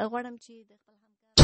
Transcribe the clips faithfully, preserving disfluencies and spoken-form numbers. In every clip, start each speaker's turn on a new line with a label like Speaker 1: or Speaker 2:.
Speaker 1: غواړم چې د خپل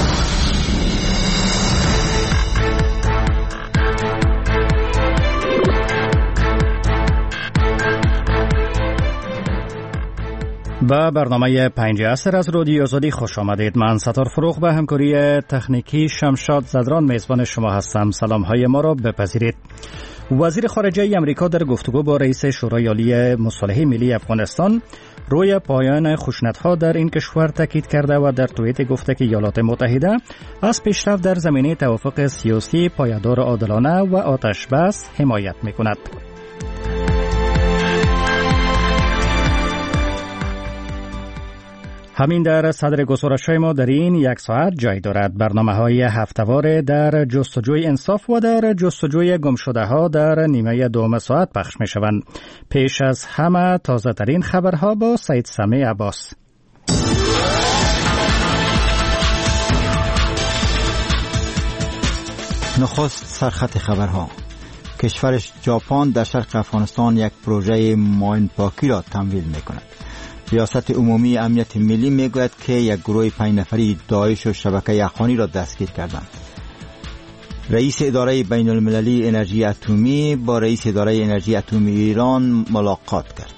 Speaker 2: با برنامه پنج عصر از رادیو آزادی خوش آمدید. من ستار فروغ به همکاری تکنیکی شمشاد زدران میزبان شما هستم. سلام های ما را بپذیرید. وزیر خارجه امریکا در گفتگو با رئیس شورای عالی مصالحه ملی افغانستان روی پایان خشونت‌ها در این کشور تاکید کرده و در توییت گفته که ایالات متحده از پیشرفت در زمینه توافق سیاسی پایدار عادلانه و آتش بس حمایت می‌کند. همین در صدر گزارش‌های ما در این یک ساعت جای دارد. برنامه‌های هفته‌وار در جستجوی انصاف و در جستجوی گمشده‌ها در نیمه دوم ساعت پخش می‌شوند. پیش از همه تازه‌ترین خبرها با سید سمی عباس.
Speaker 3: نخست سرخط خبرها. کشور ژاپن در شرق افغانستان یک پروژه ماین پاکی را تمویل می‌کند. ریاست عمومی امنیت ملی میگوید که یک گروه پنج نفری داعش و شبکه افغانی را دستگیر کردند. رئیس اداره بین المللی انرژی اتمی با رئیس اداره انرژی اتمی ایران ملاقات کرد.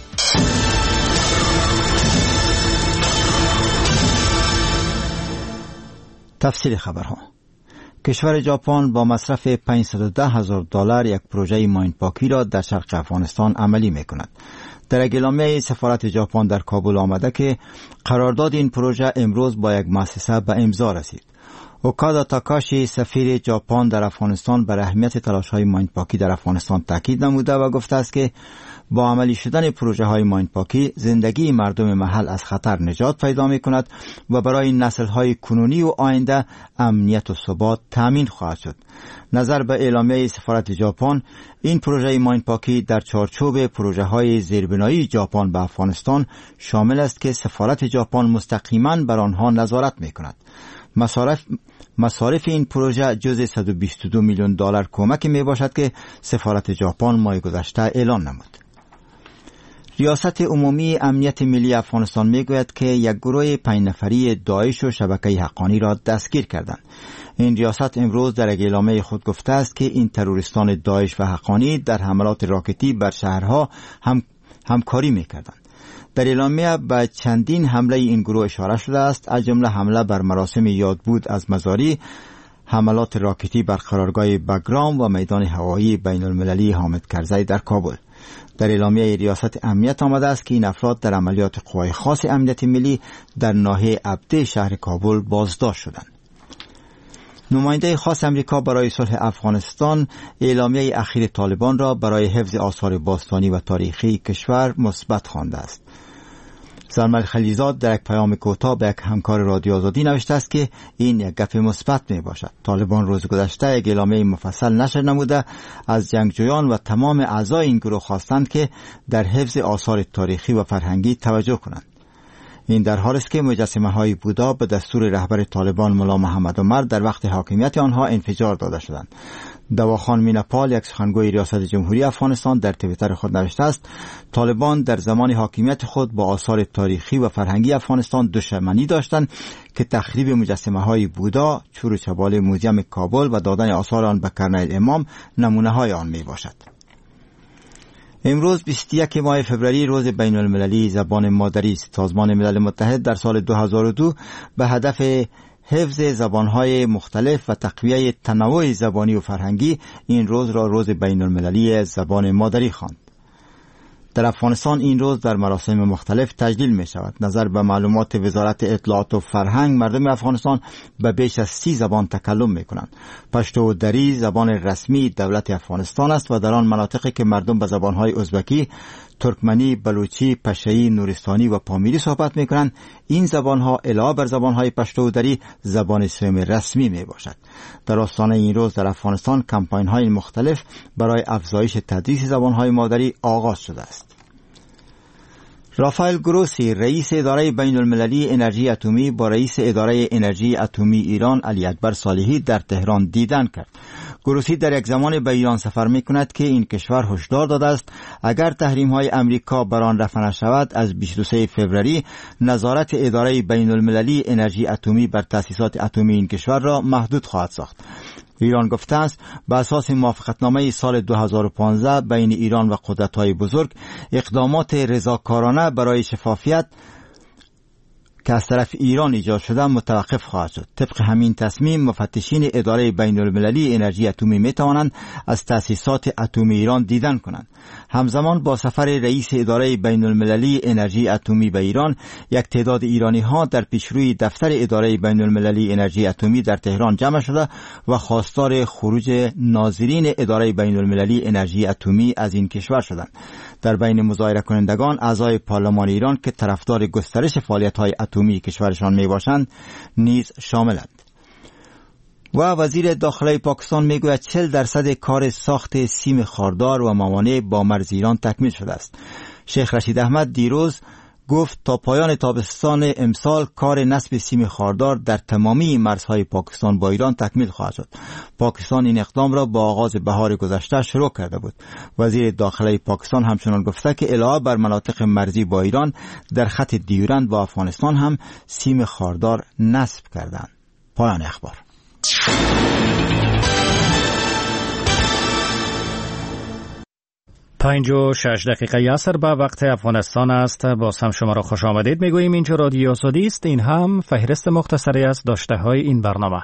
Speaker 3: تفصیل خبرها. کشور ژاپن با مصرف پانصد و ده هزار دلار یک پروژه ماین پاکی را در شرق افغانستان عملی میکند. در اعلامیه سفارت ژاپن در کابل آمده که قرارداد این پروژه امروز با یک مؤسسه به امضا رسید. اوکادا تاکاشی سفیر ژاپن در افغانستان بر اهمیت تلاش‌های ماین پاکی در افغانستان تاکید نموده و گفته است که با عملی شدن پروژه های ماین پاکی زندگی مردم محل از خطر نجات پیدا می کند و برای نسل های کنونی و آینده امنیت و ثبات تامین خواهد شد. نظر به اعلامیه سفارت ژاپن، این پروژه ماین پاکی در چارچوب پروژه های زیربنایی ژاپن به افغانستان شامل است که سفارت ژاپن مستقیما بر آنها نظارت می کند. مصارف مصارف این پروژه جزء صد و بیست و دو میلیون دلار کمکی می باشد که سفارت ژاپن ماه گذشته اعلان نمود. ریاست عمومی امنیت ملی افغانستان میگوید که یک گروه پنج نفری داعش و شبکه حقانی را دستگیر کردند. این ریاست امروز در اعلامیه خود گفته است که این تروریستان داعش و حقانی در حملات راکتی بر شهرها هم همکاری میکردند. در اعلامیه به چندین حمله این گروه اشاره شده است، از جمله حمله بر مراسم یادبود از مزاری، حملات راکتی بر قرارگاه بگرام و میدان هوایی بین المللی حامد کرزی در کابل. در اعلامیه ریاست امنیت آمده است که این افراد در عملیات قوای خاص امنیت ملی در ناحیه عبده شهر کابل بازداشت شدند. نماینده خاص امریکا برای صلح افغانستان اعلامیه اخیر طالبان را برای حفظ آثار باستانی و تاریخی کشور مثبت خوانده است. زلمه خلیزاد در یک پیام کوتاه به یک همکار رادیو آزادی نوشته است که این یک گپ مثبت می باشد. طالبان روز گذشته یک اعلامیه مفصل نشر نموده از جنگجویان و تمام اعضای این گروه خواستند که در حفظ آثار تاریخی و فرهنگی توجه کنند. این در حالی است که مجسمه های بودا به دستور رهبر طالبان ملا محمد عمر در وقت حاکمیت آنها انفجار داده شدند. دواخان میناپال، یک سخنگوی ریاست جمهوری افغانستان، در توییتر خود نوشته است طالبان در زمان حاکمیت خود با آثار تاریخی و فرهنگی افغانستان دشمنی داشتند که تخریب مجسمه های بودا، چور و چبال موزیم کابل و دادن آثار آن به کرنل امام نمونه های آن می باشد. امروز بیست و یک ماه فوریه روز بین المللی زبان مادری است. سازمان ملل متحد در سال دو هزار و دو به هدف حفظ زبانهای مختلف و تقویه تنوع زبانی و فرهنگی این روز را روز بین المللی زبان مادری خواند. در افغانستان این روز در مراسم مختلف تجلیل می شود. نظر به معلومات وزارت اطلاعات و فرهنگ، مردم افغانستان به بیش از سی زبان تکلم می کنند. پشتو و دری زبان رسمی دولت افغانستان است و در آن مناطقی که مردم به زبانهای ازبکی، ترکمنی، بلوچی، پشه‌ای، نورستانی و پامیری صحبت می کنند، این زبانها علاوه بر زبانهای پشتو و دری زبان سوم رسمی می باشد. در آستانه این روز در افغانستان کمپاین‌های مختلف برای افزایش تدریس زبانهای مادری آغاز شده است. رافائل گروسی رئیس اداره بین المللی انرژی اتمی با رئیس اداره انرژی اتمی ایران علی اکبر صالحی در تهران دیدن کرد. گروسی در یک زمان به ایران سفر می کند که این کشور هشدار داده است اگر تحریم های امریکا بر آن رفع نشود از بیست و سوم فوریه نظارت اداره بین المللی انرژی اتمی بر تأسیسات اتمی این کشور را محدود خواهد ساخت. ایران گفته است بر اساس موافقتنامه سال دو هزار و پانزده بین ایران و قدرت‌های بزرگ اقدامات رضاکارانه برای شفافیت که از طرف ایران ایجاد شده متوقف خواهد شد. طبق همین تصمیم مفتشین اداره بین المللی انرژی اتمی می توانند از تأسیسات اتمی ایران دیدن کنند. همزمان با سفر رئیس اداره بین المللی انرژی اتمی به ایران، یک تعداد ایرانی ها در پیشروی دفتر اداره بین المللی انرژی اتمی در تهران جمع شده و خواستار خروج ناظرین اداره بین المللی انرژی اتمی از این کشور شدند. در بین مظاهره کنندگان اعضای پارلمان ایران که طرفدار گسترش فعالیت‌های اتمی کشورشان میباشند نیز شاملند. و وزیر داخلی پاکستان میگوید چهل درصد کار ساخت سیم خاردار و موانع با مرز ایران تکمیل شده است. شیخ رشید احمد دیروز گفت تا پایان تابستان امسال کار نصب سیم خاردار در تمامی مرزهای پاکستان با ایران تکمیل خواهد شد. پاکستان این اقدام را با آغاز بهار گذشته شروع کرده بود. وزیر داخلی پاکستان همچنان گفته که علاوه بر مناطق مرزی با ایران در خط دیورند با افغانستان هم سیم خاردار نصب کردند. پایان اخبار.
Speaker 2: پنج و شش دقیقه عصر به وقت افغانستان است. باز هم شما را خوش آمدید میگوییم. اینجا رادیو آزادی است. این هم فهرست مختصری از داشته های این برنامه.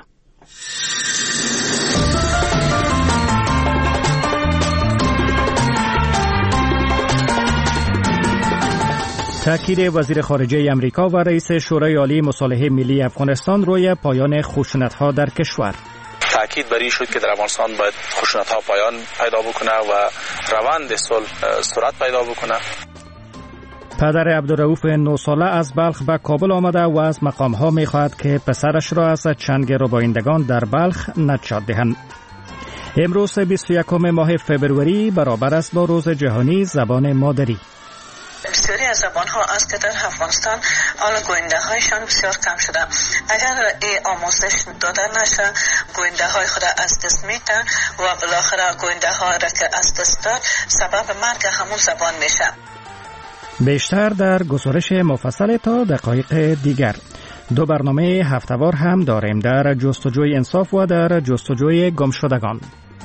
Speaker 2: تاکید وزیر خارجه امریکا و رئیس شورای عالی مصالحه ملی افغانستان روی پایان خشونت‌ها در کشور.
Speaker 1: تاکید بر این شد که در افغانستان باید خشونت‌ها پایان پیدا بکنه و روند صلح سرعت پیدا بکنه.
Speaker 2: پدر عبدالرؤوف نه ساله از بلخ به کابل آمده و از مقام‌ها می‌خواهد که پسرش را از چنگ ربایندگان در بلخ نجات دهند. امروز بیست و یکم ماه فبروری برابر است با روز جهانی زبان مادری.
Speaker 4: بسیاری از زبان ها است که در افغانستان حالا گوینده هایشان بسیار کم شده. اگر این آموزش داده نشه گوینده های خود از دست میتن و بالاخره گوینده ها را که از دست داد سبب مرگ همون زبان میشه.
Speaker 2: بیشتر در گزارش مفصل تا دقایق دیگر. دو برنامه هفته‌وار هم داریم در جستجوی انصاف و در جستجوی گمشدگان.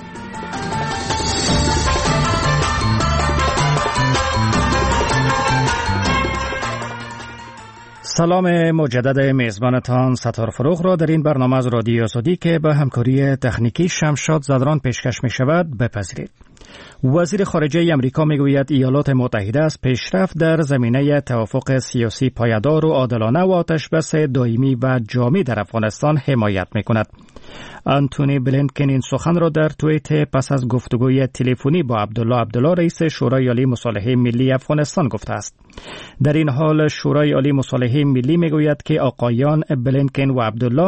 Speaker 2: سلام مجدد میزبانتان ستار فروغ را در این برنامه از رادیو آزادی که به همکاری تکنیکی شمشاد زدران پیشکش می شود بپذیرید. وزیر خارجه امریکا می گوید ایالات متحده از پیشرفت در زمینه توافق سیاسی پایدار و عادلانه و آتشبس دائمی و جامع در افغانستان حمایت می کند. آنتونی بلینکن این سخن را در توییت پس از گفتگوی تلفنی با عبدالله عبدالله رئیس شورای عالی مصالحه ملی افغانستان گفته است. در این حال شورای عالی مصالحه ملی میگوید که آقایان بلینکن و عبدالله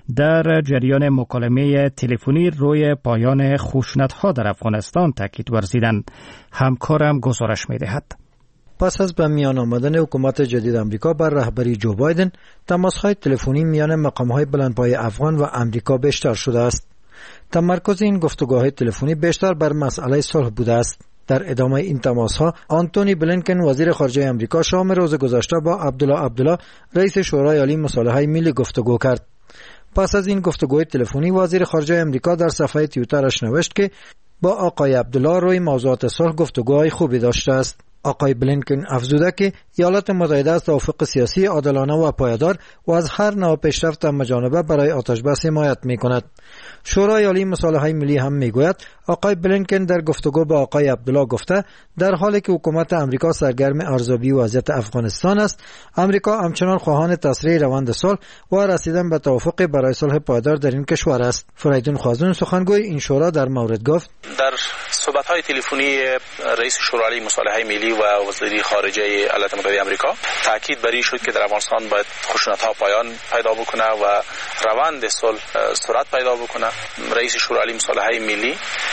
Speaker 2: در جریان مکالمه تلفنی روی پایان خشونت‌ها در افغانستان تاکید ورزیدند. همکارم گزارش می‌دهد.
Speaker 5: پس از به میان آمدن حکومت جدید امریکا بر رهبری جو بایدن، تماس‌های تلفنی میان مقام‌های بلندپایه افغان و امریکا بیشتر شده است. تمرکز این گفتگوهای تلفنی بیشتر بر مسئله صلح بوده است. در ادامه این تماس‌ها آنتونی بلینکن وزیر خارجه امریکا شام روز گذشته با عبدالله عبدالله رئیس شورای عالی مصالحه ملی گفتگو کرد. پس از این گفتگوی تلفنی وزیر خارجه امریکا در صفحه توییترش نوشت که با آقای عبدالله روی موضوعات صلح گفتگوهای خوبی داشته است. آقای بلینکن افزوده که ایالات متحده از توافق سیاسی عادلانه و پایدار و از هر نوع پیشرفت همه‌جانبه برای آتشبس حمایت می‌کند. شورای عالی مصالحه ملی هم میگوید آقای بلینکن در گفتگو با آقای عبدالله گفته در حالی که حکومت امریکا سرگرم ارزیابی وضعیت افغانستان است، امریکا همچنان خواهان تسریع روند صلح و رسیدن به توافق برای صلح پایدار در این کشور است. فریدون خوازون سخنگوی این شورا در مورد گفت
Speaker 1: در صحبت‌های تلفنی رئیس شورای عالی مصالحه ملی و وزیر خارجه ایالات متحده آمریکا تاکید بر این شد که در افغانستان باید خشونت‌ها پایان پیدا بکنه و روند صلح سرعت پیدا بکنه. رئیس شورای عالی مصالحه ملی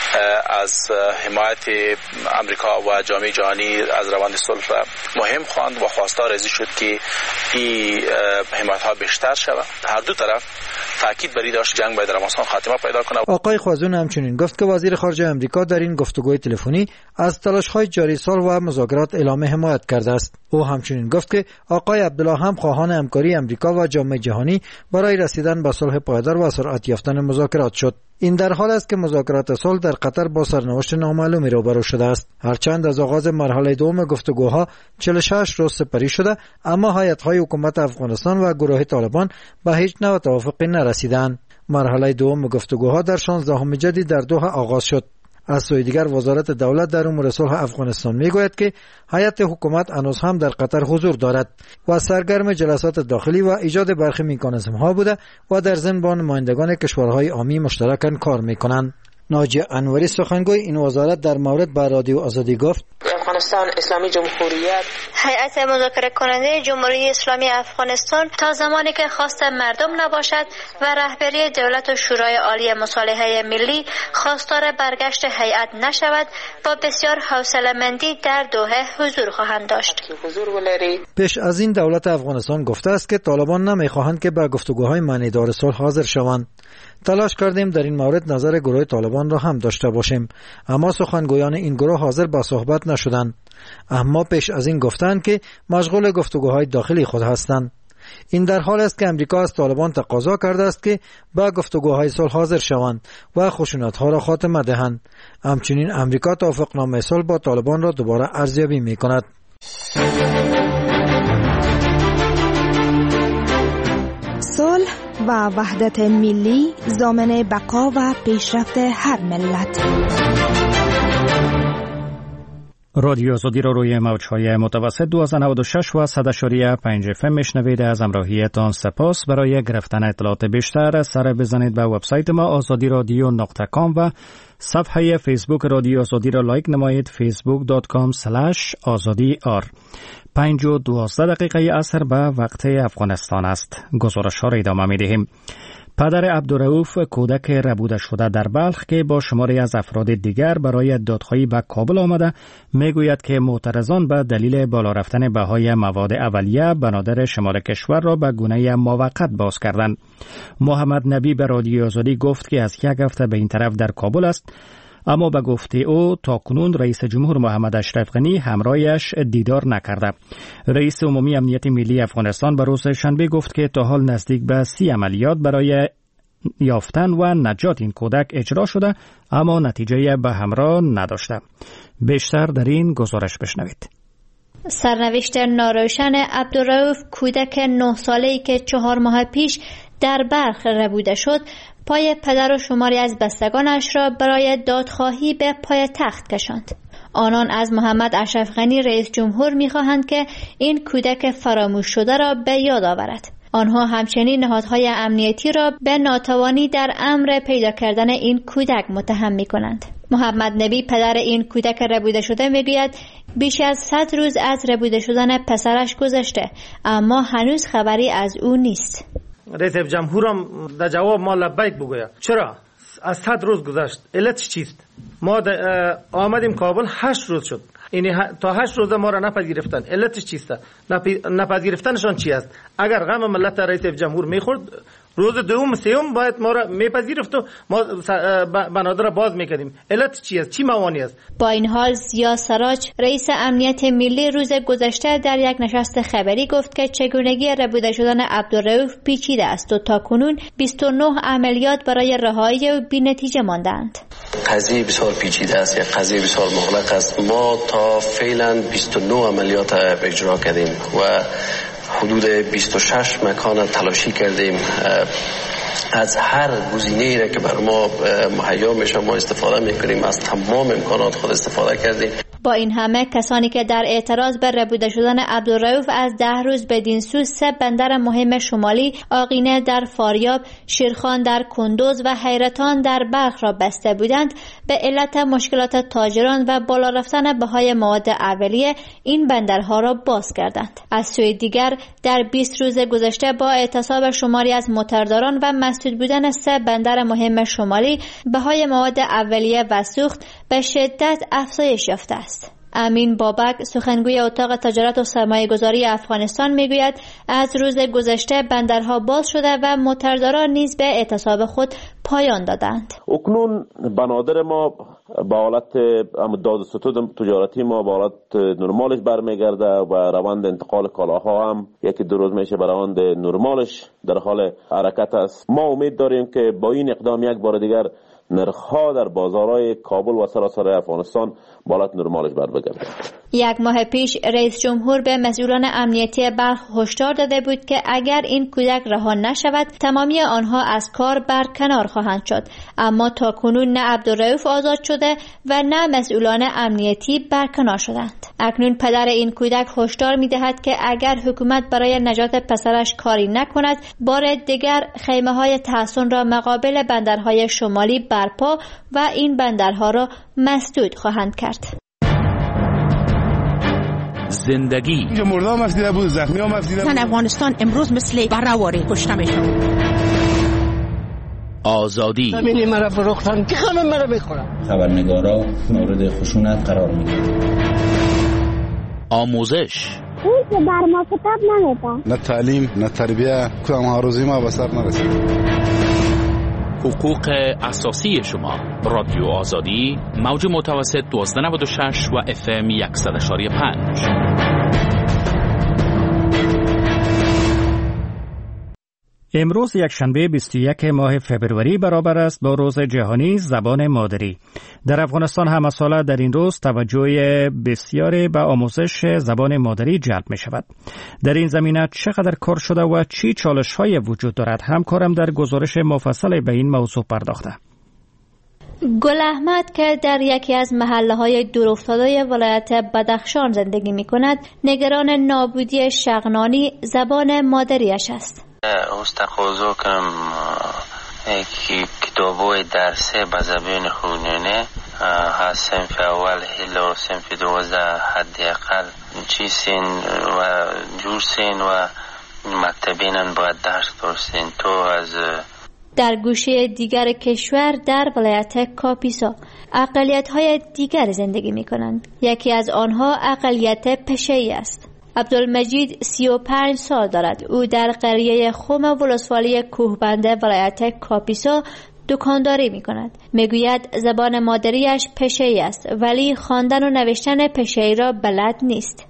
Speaker 1: از حمایت امریکا و جامعه جهانی از روند صلح مهم خواند و خواستار ازی شد که این حمایت ها بیشتر شود. هر دو طرف تاکید بر این داشت جنگ باید در افغانستان خاتمه پیدا کنه.
Speaker 5: آقای خوازون همچنین گفت که وزیر خارجه امریکا در این گفتگوی تلفنی از تلاش‌های جاری سال و مذاکرات اعلام حمایت کرده است. او همچنین گفت که آقای عبدالله هم خواهان همکاری امریکا و جامعه جهانی برای رسیدن به صلح پایدار و سرعت یافتن مذاکرات شد. این در حال است که مذاکرات صلح در قطر با سرنوشت نامعلومی روبرو شده است. هرچند از آغاز مرحله دوم گفتگوها چهل و شش روز سپری شده، اما هیئت‌های حکومت افغانستان و گروه طالبان به هیچ نوع توافقی نرسیدند. مرحله دوم گفتگوها در شانزدهم جدی در دوحه آغاز شد. از سوی دیگر وزارت دولت در امور صلح افغانستان میگوید که هیئت حکومت هنوز هم در قطر حضور دارد و سرگرم جلسات داخلی و ایجاد برخی مکانیزم‌ها بوده و در ضمن با نمایندگان کشورهای عامی مشترکاً کار میکنند. ناجی انوری سخنگوی این وزارت در مورد به رادیو آزادی گفت:
Speaker 6: افغانستان اسلامی جمهوریت
Speaker 7: هیئت مذاکره کننده جمهوری اسلامی افغانستان تا زمانی که خواست مردم نباشد و رهبری دولت و شورای عالی مصالحه ملی خواستار برگشت هیئت نشود با بسیار حوصله‌مندی در دوحه حضور خواهند داشت.
Speaker 5: پیش از این دولت افغانستان گفته است که طالبان نمیخواهند که به گفتگوهای معنیدار صلح حاضر شوند. تلاش کردیم در این مورد نظر گروه طالبان را هم داشته باشیم، اما سخنگویان این گروه حاضر به صحبت نشدند. اما پیش از این گفتند که مشغول گفتگوهای داخلی خود هستند. این در حال است که امریکا از طالبان تقاضا کرده است که به گفتگوهای صلح حاضر شوند و خشونت‌ها را خاتمه دهند. همچنین امریکا توافقنامه صلح با طالبان را دوباره ارزیابی می‌کند.
Speaker 8: صلح و وحدت ملی ضامن بقا و پیشرفت هر ملت.
Speaker 2: رادیو آزادی را روی موج‌های متوسط دویست و نود و شش و صد و پنج اف ام میشنوید. از همراهیتان سپاس. برای گرفتن اطلاعات بیشتر سر بزنید به وبسایت ما آزادی رادیو نقطه کام و صفحه فیسبوک رادیو آزادی را لایک نمایید. فیسبوک دات کام اسلش آزادی آر. پنج و دوازده دقیقه عصر به وقت افغانستان است. گزارش ها را ادامه می دهیم. پدر عبدالرؤوف کودک ربوده شده در بلخ که با شماری از افراد دیگر برای دادخواهی به کابل آمده میگوید که معترضان به دلیل بالا رفتن بهای مواد اولیه بنادر شمال کشور را به گونه موقت باز کردند. محمد نبی به رادیو آزادی گفت که از یک هفته به این طرف در کابل است، اما به گفته او تاکنون رئیس جمهور محمد اشرف غنی همراهش دیدار نکرده. رئیس عمومی امنیت ملی افغانستان به روز شنبه گفت که تا حال نزدیک به سی عملیات برای یافتن و نجات این کودک اجرا شده، اما نتیجه به همراه نداشته. بیشتر در این گزارش بشنوید.
Speaker 7: سرنوشت ناروشن عبدالرؤوف کودک نه ساله‌ای که چهار ماه پیش در بلخ ربوده شد پای پدر و شماری از بستگانش را برای دادخواهی به پای تخت کشاند. آنان از محمد اشرف غنی رئیس جمهور می‌خواهند که این کودک فراموش شده را به یاد آورد. آنها همچنین نهادهای امنیتی را به ناتوانی در امر پیدا کردن این کودک متهم می‌کنند. محمد نبی پدر این کودک ربوده شده میگوید بیش از صد روز از ربوده شدن پسرش گذشته، اما هنوز خبری از او نیست.
Speaker 9: رئیس جمهورم در جواب ما لبیک بگوید. چرا؟ از صد روز گذشت. علتش چیست؟ ما آمدیم کابل هشت روز شد. یعنی تا هشت روز ما را نپذیرفتن. علتش چیست؟ نپذیرفتنشان چی است؟ اگر غم ملت رئیس جمهور میخورد روز دوم سوم باید ما را میپذیرفت و ما بنادر را باز میکردیم. علت چی است؟ چی موانی است؟
Speaker 7: با این حال ضیا سراج رئیس امنیت ملی روز گذشته در یک نشست خبری گفت که چگونگی ربوده شدن عبدالرؤوف پیچیده است و تاکنون بیست و نه عملیات برای رهایی او بی‌نتیجه ماندند.
Speaker 10: قضیه بسیار پیچیده است، یک قضیه بسیار مغلق است. ما تا فعلا بیست و نه عملیات اجرا کردیم و حدود بیست و شش مکان تلاشی کردیم. از هر گزینه‌ای را که بر ما مهیا میشه ما استفاده میکنیم، از تمام امکانات خود استفاده کردیم.
Speaker 7: با این همه کسانی که در اعتراض به ربوده شدن عبدالرؤوف از ده روز بدین سو سه بندر مهم شمالی آقینه در فاریاب، شیرخان در کندوز و حیرتان در بلخ را بسته بودند، به علت مشکلات تاجران و بالا رفتن بهای مواد اولیه این بندرها را باز کردند. از سوی دیگر در بیست روز گذشته با اعتصاب شماری از موترداران و مسدود بودن سه بندر مهم شمالی، بهای مواد اولیه و سوخت به شدت افزایش یافته است. امین بابک سخنگوی اتاق تجارت و سرمایه گذاری افغانستان میگوید از روز گذشته بندرها باز شده و موترداران نیز به اعتصاب خود پایان دادند.
Speaker 11: اکنون بنادر ما با حالت داد و ستود تجارتی ما با حالت نرمالش برمیگرده و روند انتقال کالاها هم یکی دو روز میشه به روند نرمالش در حال حرکت است. ما امید داریم که با این اقدام یک بار دیگر نرخ‌ها در بازارهای کابل و سراسر افغانستان به حالت نرمالش برگرده.
Speaker 7: یک ماه پیش رئیس جمهور به مسئولان امنیتی بلخ هشدار داده بود که اگر این کودک رها نشود تمامی آنها از کار برکنار خواهند شد، اما تاکنون نه عبدالرؤوف آزاد شده و نه مسئولان امنیتی برکنار شدند. اکنون پدر این کودک هشدار می‌دهد که اگر حکومت برای نجات پسرش کاری نکند بار دیگر خیمه‌های تحصن را مقابل بندرهای شمالی برپا و این بندرها را مسدود خواهند کرد.
Speaker 12: زندگی
Speaker 13: اینجا مردا هم افزیده بود، زخمی هم افزیده بود.
Speaker 14: زن افغانستان امروز مثل برهواری کشته میشن.
Speaker 12: آزادی
Speaker 15: زمینی مرا فروختن که همه مرا میخورن.
Speaker 16: خبرنگارا مورد خشونت قرار میگیرن.
Speaker 12: آموزش
Speaker 17: اون که بر ما کتاب نمیده.
Speaker 13: نه تعلیم نه تربیه، کدام ها روزی ما به سر نرسید.
Speaker 12: حقوق اساسی شما. رادیو آزادی موج متوسط دوازده نود و شش و اف ام صد و پنج.
Speaker 2: امروز یک شنبه بیست و یک ماه فبروری برابر است با روز جهانی زبان مادری. در افغانستان همه ساله در این روز توجه بسیاری به آموزش زبان مادری جلب می شود. در این زمینه چقدر کار شده و چی چالش های وجود دارد؟ همکارم در گزارش مفصل به این موضوع پرداخته.
Speaker 7: گل احمد که در یکی از محله های دورافتاده ولایت بدخشان زندگی می کند، نگران نابودی شغنانی زبان مادریش است.
Speaker 18: از تقاضا کنم کتابای درسی به زبان خونینه از صنف اول هلا صنف دوازده حداقل چی سین و جور سین و مکتبینن باید درس درستین تو از
Speaker 7: در گوشه دیگر کشور در ولایت کاپیسا اقلیت‌های دیگر زندگی می‌کنند. یکی از آنها اقلیت پشه‌ای است. عبدالمجید سی و پنج سال دارد. او در قریه خوم ولسوالی کوهبنده ولایت کاپیسا دکانداری می کند. می گوید زبان مادریش پشه‌ای است ولی خواندن و نوشتن پشه‌ای را بلد نیست.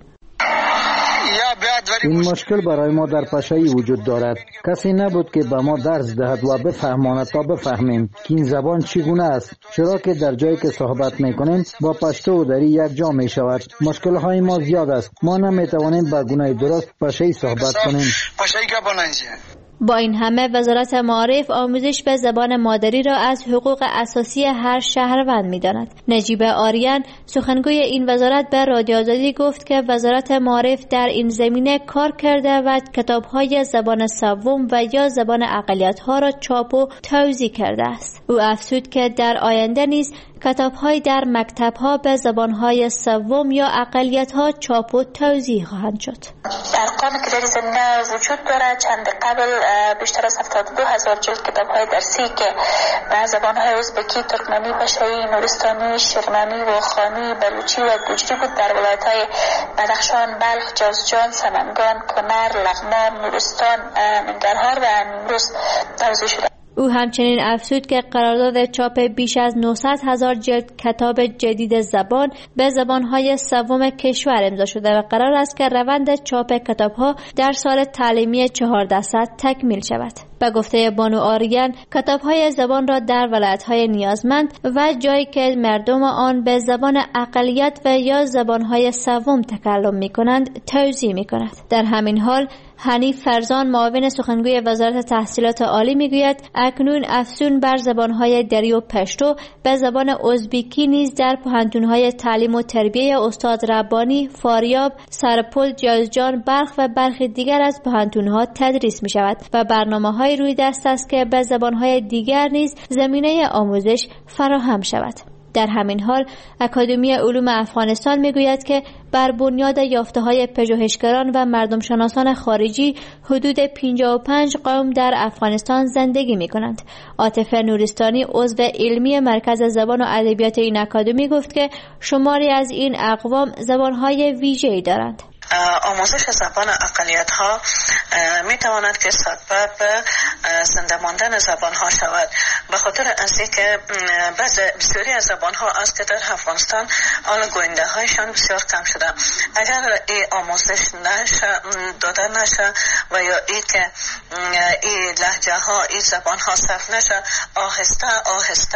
Speaker 19: این مشکل برای ما در پشه‌ای وجود دارد. کسی نبود که به ما درس دهد و بفهماند تا بفهمیم که این زبان چگونه است، چرا که در جایی که صحبت میکنیم با پشتو و دری یک جا می شود. مشکل های ما زیاد است. ما نمیتوانیم به گونه درست پشه‌ای صحبت کنیم.
Speaker 7: با این همه وزارت معارف آموزش به زبان مادری را از حقوق اساسی هر شهروند می‌داند. نجیب آریان سخنگوی این وزارت به رادیو آزادی گفت که وزارت معارف در این زمینه کار کرده و کتاب‌های زبان سوم و یا زبان اقلیت‌ها را چاپ و توزیع کرده است. او افزود که در آینده نیز کتاب‌های در مکتب‌ها به زبان‌های سوم یا اقلیت‌ها چاپ و توزیع خواهند شد.
Speaker 4: ارقامی که در زمینه وجود دارد چند قبل بیشتر از هفتاد و دو هزار جلد کتاب‌های درسی که به زبان‌های ازبکی، ترکمنی، پشتویی، نورستانی، شیرمنی، واخانی، بلوچی و گوجری بود در ولایت‌های بدخشان، بلخ، جوزجان، سمنگان، کنر، لغمان، نورستان، ننگرهار و نیمروز توزیع شده.
Speaker 7: او همچنین افزود که قرارداد چاپ بیش از نهصد هزار جلد کتاب جدید زبان به زبانهای سوم کشور امضا شده و قرار است که روند چاپ کتابها در سال تعلیمی چهارده صد تکمیل شود. به گفته بانو آریان کتابهای زبان را در ولایت‌های نیازمند و جایی که مردم آن به زبان اقلیت و یا زبانهای سوم تکلم می‌کنند توزیع می‌کند. در همین حال حنیف فرزان معاون سخنگوی وزارت تحصیلات عالی میگوید اکنون افزون بر زبانهای دری و پشتو به زبان ازبیکی نیز در پوهنتون‌های تعلیم و تربیه استاد ربانی، فاریاب، سرپل، جایزجان، بلخ و برخی دیگر از پوهنتون‌ها تدریس می‌شود و برنامه‌های روی دست است که به زبان‌های دیگر نیز زمینه آموزش فراهم شود. در همین حال اکادمی علوم افغانستان میگوید که بر بنیاد یافته‌های پژوهشگران و مردم شناسان خارجی حدود پنجاه و پنج قوم در افغانستان زندگی می‌کنند. عاطف نورستانی عضو علمی مرکز زبان و ادبیات این اکادمی گفت که شماری از این اقوام زبان‌های ویژه‌ای دارند.
Speaker 4: آموزش زبان اقلیت ها می تواند که سبب زنده ماندن زبان ها شود، به خاطر از اینکه بسیاری از زبان ها است که در افغانستان آن گوینده هایشان بسیار کم شده. اگر این آموزش نشه داده نشه و یا ای که این لهجه ها این زبان ها صرف نشه، آهسته آهسته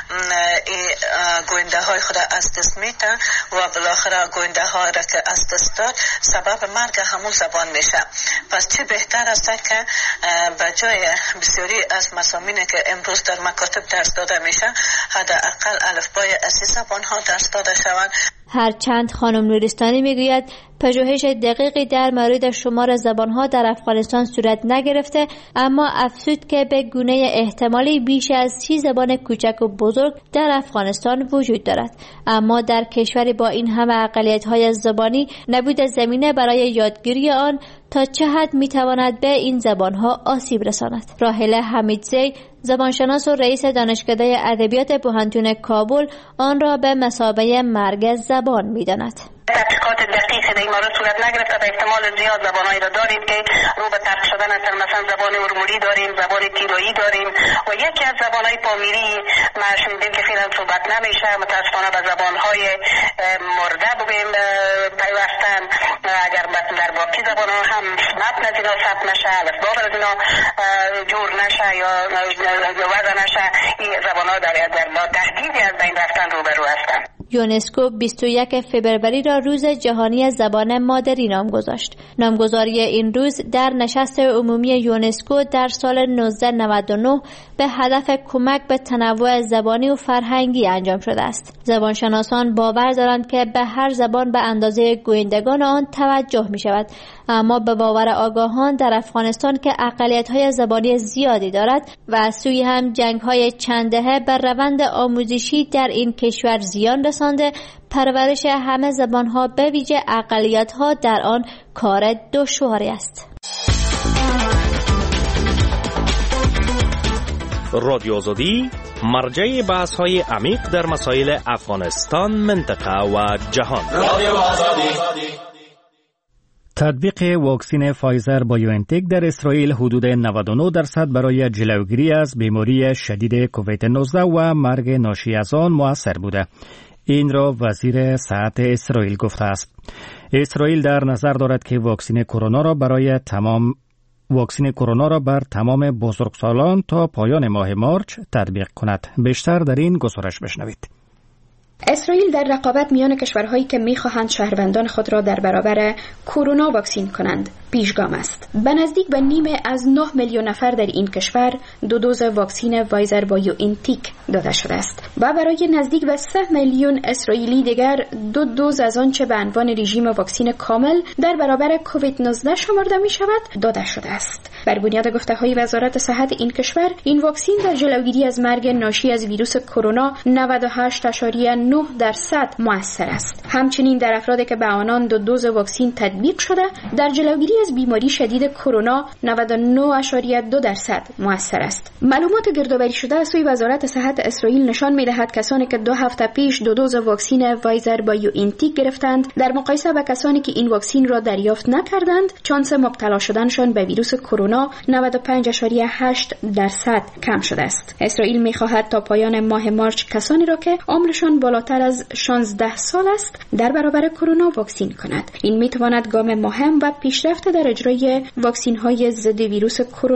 Speaker 4: این گوینده های خود از دست میده و بالاخره گوینده ها را که از دست داد سبب مرگ همون زبان میشه. پس چه بهتر است که به جای بسیاری از مضامینی که امروز در مکاتب درس داده میشه حداقل الفبای اصلی زبان ها درس داده شوند.
Speaker 7: هرچند خانم نورستانی میگوید پژوهش دقیقی در مورد شمار زبانها در افغانستان صورت نگرفته، اما افزود که به گونه احتمالی بیش از سی زبان کوچک و بزرگ در افغانستان وجود دارد، اما در کشوری با این همه اقلیت‌های زبانی نبود زمینه برای یادگیری آن تا چه حد میتواند به این زبانها آسیب رساند. راحله حمیدزی زبانشناس و رئیس دانشکده ادبیات پوهنتون کابل آن را به مثابه مرگ زبان می‌داند.
Speaker 20: تحقیقات دقیق در این مورد صورت نگرفته، به احتمال زیاد زبانهایی را دارید که رو به ترک شدن هستند. مثلا زبان ارمولی داریم، زبان تیرویی داریم و یکی از زبانهای پامیری ما شنیدیم که فعلا صحبت نمیشه، متاسفانه به زبانهای مرده بگوییم پیوستن. اگر در باقی زبانها هم متن از اینا ثبت نشه، الفبا از اینا جور نشه یا وضع نشه، این زبانها در تهدیدی از بین رفتن روبرو هستند.
Speaker 7: یونسکو بیست و یک فوریه را روز جهانی زبان مادری نام گذاشت. نامگذاری این روز در نشست عمومی یونسکو در سال نوزده نود و نه به هدف کمک به تنوع زبانی و فرهنگی انجام شده است. زبانشناسان باور دارند که به هر زبان به اندازه گویندگان آن توجه می شود، اما به باور آگاهان در افغانستان که اقلیت‌های زبانی زیادی دارد و از سوی هم جنگ‌های چند دهه بر روند آموزشی در این کشور زیان رسانده، پرورش همه زبان‌ها به ویژه اقلیت‌ها در آن کار دشواری است.
Speaker 21: رادیو آزادی مرجع بحث‌های عمیق در مسائل افغانستان، منطقه و جهان. رادیو آزادی.
Speaker 2: تطبیق واکسن فایزر بایوانتک در اسرائیل حدود نود و نه درصد برای جلوگیری از بیماری شدید کووید نوزده و مرگ ناشی از آن مؤثر بوده. این را وزیر صحت اسرائیل گفته است. اسرائیل در نظر دارد که واکسن کرونا را برای تمام واکسن کرونا را بر تمام بزرگسالان تا پایان ماه مارچ تطبیق کند. بیشتر در این گزارش بشنوید.
Speaker 22: اسرائیل در رقابت میان کشورهایی که میخواهند شهروندان خود را در برابر کرونا واکسین کنند پیشگام است. به نزدیک به نیم از نه میلیون نفر در این کشور دو دوز واکسن فایزر بایوانتک داده شده است و برای نزدیک به سه میلیون اسرائیلی دیگر دو دوز از آنچه به عنوان رژیم واکسن کامل در برابر کووید نوزده شمرده می شود داده شده است. بر بنیاد گفته‌های وزارت صحت این کشور، این واکسن در جلوگیری از مرگ ناشی از ویروس کرونا نود و هشت ممیز نه درصد مؤثر است. همچنین در افرادی که به آنان دو دوز واکسن تطبیق شده، در جلوگیری از بیماری شدید کرونا نود و نه ممیز دو درصد مؤثر است. معلومات گردآوری شده از سوی وزارت صحت اسرائیل نشان می‌دهد کسانی که دو هفته پیش دو دوز واکسن فایزر بایوانتک گرفتند، در مقایسه با کسانی که این واکسن را دریافت نکردند، شانس مبتلا شدنشان به ویروس کرونا نود و پنج ممیز هشت درصد کم شده است. اسرائیل می‌خواهد تا پایان ماه مارچ کسانی را که عمرشان بالاتر از شانزده سال است در برابر کرونا واکسین کند. این می‌تواند گام مهم و پیشرفت در اجرای واکسن‌های ضد ویروس کرونا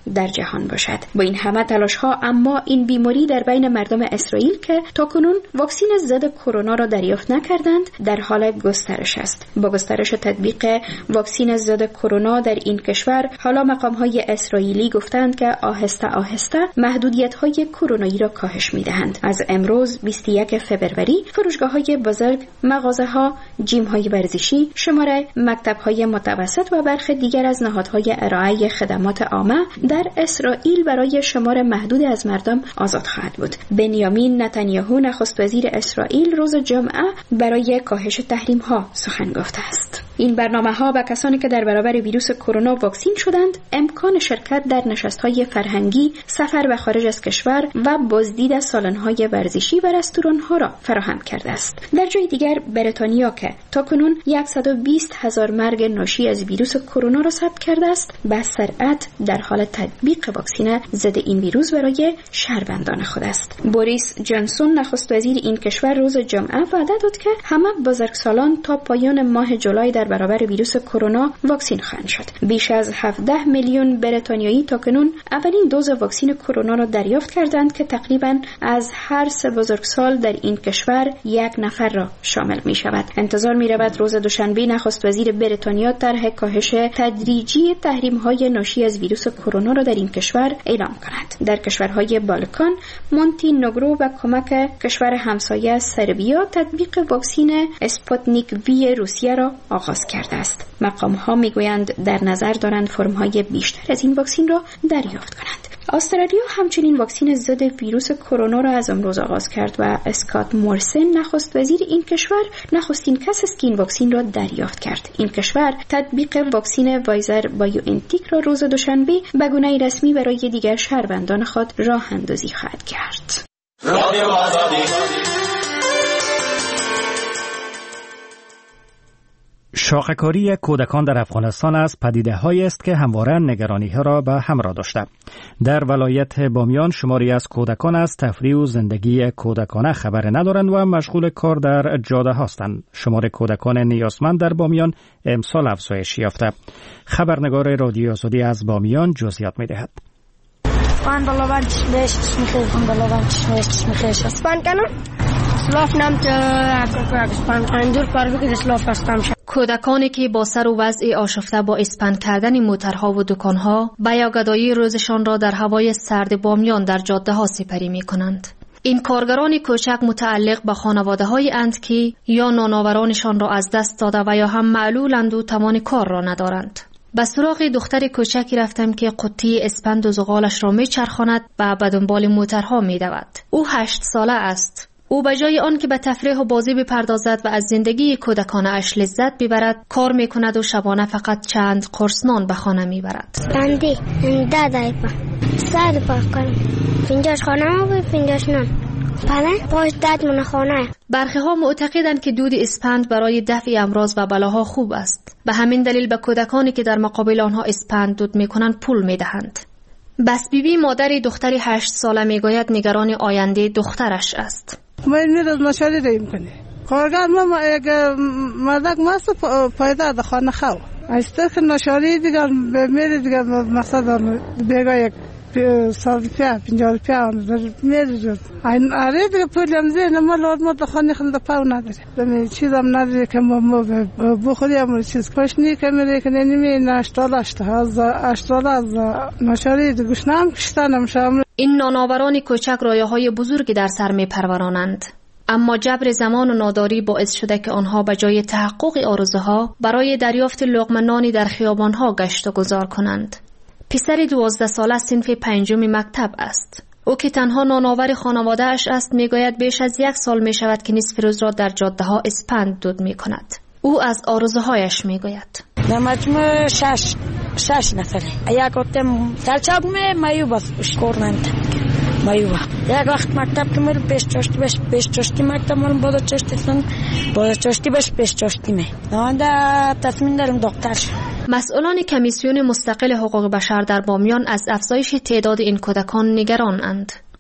Speaker 22: در جهان باشد. با این همه تلاش ها اما این بیماری در بین مردم اسرائیل که تاکنون واکسن ضد کرونا را دریافت نکردند در حال گسترش است. با گسترش تطبیق واکسن ضد کرونا در این کشور حالا مقام های اسرائیلی گفتند که آهسته آهسته محدودیت های کرونایی را کاهش می دهند. از امروز بیست و یک فوریه فروشگاه های بزرگ، مغازه ها، جیم های ورزشی، شماره مکتب های متوسط و برخی دیگر از نهادهای ارائه خدمات عامه در اسرائیل برای شمار محدود از مردم آزاد خواهد بود. بنیامین نتانیاهو نخست وزیر اسرائیل روز جمعه برای کاهش تحریم ها سخن گفته است. این برنامه ها به کسانی که در برابر ویروس کرونا واکسین شدند امکان شرکت در نشست‌های فرهنگی، سفر به خارج از کشور و بازدید سالن‌های ورزشی و رستوران‌ها را فراهم کرده است. در جای دیگر بریتانیا که تاکنون صد و بیست هزار مرگ ناشی از ویروس کرونا را ثبت کرده است، به سرعت در حال تطبیق واکسن ضد این ویروس برای شهروندان خود است. بوریس جانسون نخست وزیر این کشور روز جمعه وعده داد که همه بزرگسالان تا پایان ماه جولای در برابر ویروس کرونا واکسین خواهند شد. بیش از هفده میلیون بریتانیایی تاکنون اولین دوز واکسن کرونا را دریافت کردند که تقریباً از هر سه بزرگسال در این کشور یک نفر را شامل می شود. انتظار می رود روز دوشنبه نخست وزیر بریتانیا طرح کاهش تدریجی تحریم های ناشی از ویروس کرونا را در این کشور اعلام کند. در کشورهای بالکان، مونتینگرو و کمک کشور همسایه سربیا تطبیق واکسن اسپوتنیک وی روسیه را آغاز کرده است. مقام ها می گویند در نظر دارند فرم های بیشتر از این واکسن را دریافت کنند. استرالیا همچنین واکسن ضد ویروس کرونا را از امروز آغاز کرد و اسکات مورسن نخست وزیر این کشور نخستین کس است که این واکسن را دریافت کرد. این کشور تطبیق واکسن وایزر بایوانتیک را روز دوشنبه به گونه رسمی برای دیگر شهروندان خود راه اندازی خواهد کرد. رادیو آزادی.
Speaker 2: شاخه‌کاری کودکان در افغانستان از پدیده‌هایی است که همواره نگرانی‌ها را به همراه داشته. در ولایت بامیان شماری از کودکان از تفریح و زندگی کودکانه خبر ندارند و مشغول کار در جاده هستند. شمار کودکان نیازمند در بامیان امسال افزایش یافته. خبرنگار رادیو آزادی از بامیان جزئیات می‌دهد.
Speaker 1: من بالا چشمش می‌خوام بالا چشمش چشمش اسپان کنم. سلاف نام تو اسپان اندور پارو که سلاف هستم.
Speaker 3: کودکانی که با سر و وضع آشفته با اسپند کردن موترها و دکانها به یاگدایی روزشان را در هوای سرد بامیان در جاده ها سپری می کنند. این کارگران کوچک متعلق به خانواده های اند که یا نانآورانشان را از دست داده و یا هم معلولند و توان کار را ندارند. به سراغ دختر کوچکی رفتم که قطعه اسپند و زغالش را می چرخاند و به دنبال موترها می دود. او هشت ساله است. او به جای آن که به تفریح و بازی بپردازد و از زندگی کودکانه اش لذت ببرد کار میکند و شبانه فقط چند قرص نان به خانه میبرد.
Speaker 1: بندی دادای پا سر پاک کنم پنجاش خانه و پنجاش نان پنه پاش داد من خانه.
Speaker 3: برخی ها معتقدند که دود اسپند برای دفع امراض و بلاها خوب است. به همین دلیل به کودکانی که در مقابل آنها اسپند دود میکنند پول میدهند. بس بیبی مادر دختر هشت ساله میگوید نگران آینده دخترش است.
Speaker 23: من میرز نشاری ریم کنه کارگر ما اگه مردک ماست پایده ده خانه خواهد از ترک نشاری دیگر میری دیگر مقصد بیگاه یک سال پیا پنجال پیا میری جد آره دیگر پولیم زیر ما لاد ما ده خانه خنده پاو نداره دمی چیزم نداره که ما بخوری امور چیز کشنی که میری که نمی نشتالاشت از اشتال از نشاری دیگرش نام کشتنم شامل.
Speaker 3: این نانآوران کوچک رایه‌های بزرگی در سر می‌پرورانند. اما جبر زمان و ناداری باعث شده که آنها به جای تحقق آرزوها برای دریافت لقمه نانی در خیابان‌ها گشت و گذار کنند. پسر دوازده ساله صنف پنجم مکتب است. او که تنها نانآور خانواده اش است میگوید بیش از یک سال می شود که نصف روز را در جاده ها اسپند دود می کند. او از آرزوهایش میگوید.
Speaker 1: در مجموع شش شش نفره. ایا گفتم تلچاق می مایو بس کورنند. مایو. یک وقت مکتب که میل پیش چشتی بش پیش چشتی مکتب من بالا چشتی سن بالا چشتی بش پیش چشتی می. نهانده تصمیم دارم دکتر.
Speaker 3: مسئولان کمیسیون مستقل حقوق بشر در بامیان از افزایش تعداد این کودکان نگران اند.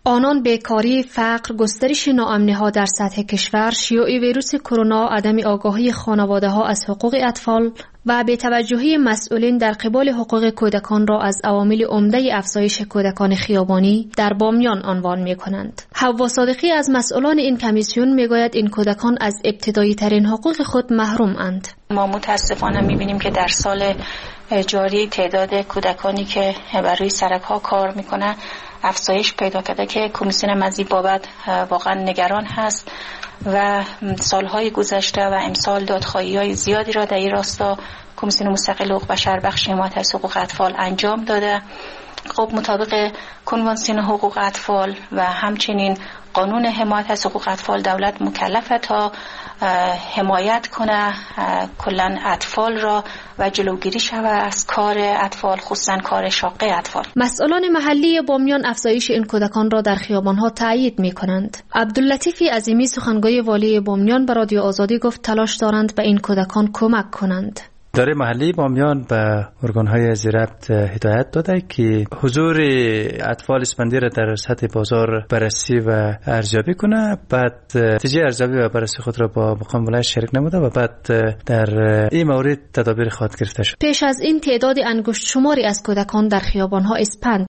Speaker 3: آنان بیکاری، فقر، گسترش ناامنی‌ها در سطح کشور، شیوع ویروس کرونا، عدم آگاهی خانواده‌ها از حقوق اطفال و بی‌توجهی مسئولین در قبال حقوق کودکان را از عوامل عمده افزایش کودکان خیابانی در بامیان عنوان می‌کنند. حوا صادقی از مسئولان این کمیسیون می‌گوید این کودکان از ابتدایی ترین حقوق خود محروم اند.
Speaker 5: ما متاسفانه می‌بینیم که در سال جاری تعداد کودکانی که بر روی سرک‌ها کار می‌کنند افزایش پیدا کرده که کمیسیون مزید بابت واقعا نگران هست و سالهای گذشته و امسال دادخواهی‌های زیادی را در این راستا کمیسیون مستقل حقوق بشر بخش حمایت از حقوق اطفال انجام داده. خب مطابق کنوانسیون حقوق اطفال و همچنین قانون حمایت از حقوق اطفال دولت مکلفه تا حمایت کنه کلا اطفال را و جلوگیری شود از کار اطفال، خصوصا کار شاقه اطفال.
Speaker 3: مسئولان محلی بامیان افزایش این کودکان را در خیابان‌ها تایید می‌کنند. عبداللطیف عظیمی سخنگوی والی بامیان به رادیو آزادی گفت تلاش دارند به این کودکان کمک کنند.
Speaker 6: اداره محلی بامیان به ارگان‌های زیربط هدایت داده که حضور اطفال اسپندی را در سطح بازار بررسی و ارزیابی کنه، بعد نتیجه ارزیابی و بررسی خود را با مقام ولایت شریک نموده و بعد در این مورد تدابیر خواهد گرفته شد.
Speaker 3: پیش از این تعداد انگشت شماری از کودکان در خیابان‌ها اسپند